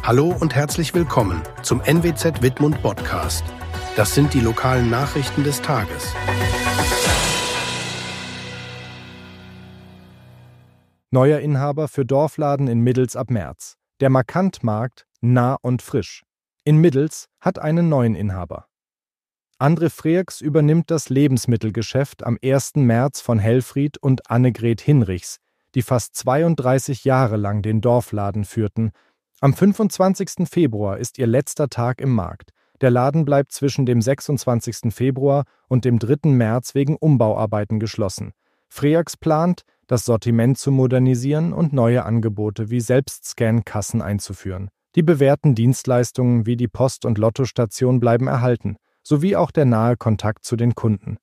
Hallo und herzlich willkommen zum NWZ Wittmund Podcast. Das sind die lokalen Nachrichten des Tages. Neuer Inhaber für Dorfladen in Middels ab März. Der Markant-Markt nah und frisch. In Middels hat einen neuen Inhaber. André Freaks übernimmt das Lebensmittelgeschäft am 1. März von Helfried und Annegret Hinrichs, die fast 32 Jahre lang den Dorfladen führten. Am 25. Februar ist ihr letzter Tag im Markt. Der Laden bleibt zwischen dem 26. Februar und dem 3. März wegen Umbauarbeiten geschlossen. Freaks plant, das Sortiment zu modernisieren und neue Angebote wie Selbstscan-Kassen einzuführen. Die bewährten Dienstleistungen wie die Post- und Lottostation bleiben erhalten, sowie auch der nahe Kontakt zu den Kunden.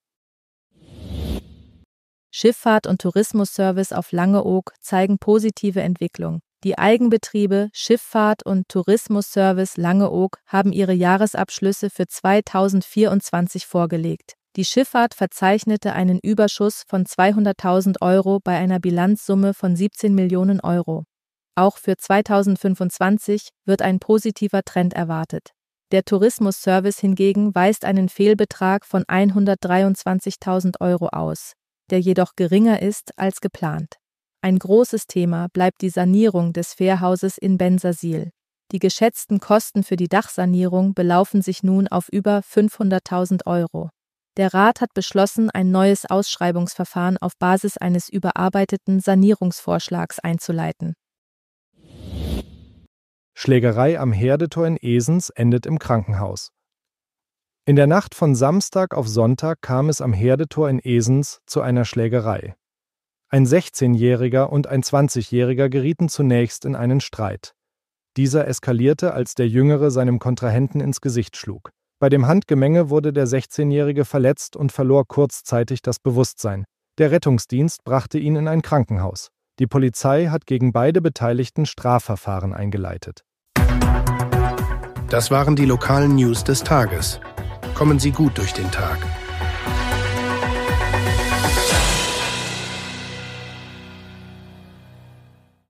Schifffahrt- und Tourismusservice auf Langeoog zeigen positive Entwicklung. Die Eigenbetriebe Schifffahrt- und Tourismusservice Langeoog haben ihre Jahresabschlüsse für 2024 vorgelegt. Die Schifffahrt verzeichnete einen Überschuss von 200.000 € bei einer Bilanzsumme von 17 Millionen €. Auch für 2025 wird ein positiver Trend erwartet. Der Tourismusservice hingegen weist einen Fehlbetrag von 123.000 € aus, der jedoch geringer ist als geplant. Ein großes Thema bleibt die Sanierung des Fährhauses in Bensersiel. Die geschätzten Kosten für die Dachsanierung belaufen sich nun auf über 500.000 €. Der Rat hat beschlossen, ein neues Ausschreibungsverfahren auf Basis eines überarbeiteten Sanierungsvorschlags einzuleiten. Schlägerei am Herdetor in Esens endet im Krankenhaus. In der Nacht von Samstag auf Sonntag kam es am Herdetor in Esens zu einer Schlägerei. Ein 16-Jähriger und ein 20-Jähriger gerieten zunächst in einen Streit. Dieser eskalierte, als der Jüngere seinem Kontrahenten ins Gesicht schlug. Bei dem Handgemenge wurde der 16-Jährige verletzt und verlor kurzzeitig das Bewusstsein. Der Rettungsdienst brachte ihn in ein Krankenhaus. Die Polizei hat gegen beide Beteiligten Strafverfahren eingeleitet. Das waren die lokalen News des Tages. Kommen Sie gut durch den Tag.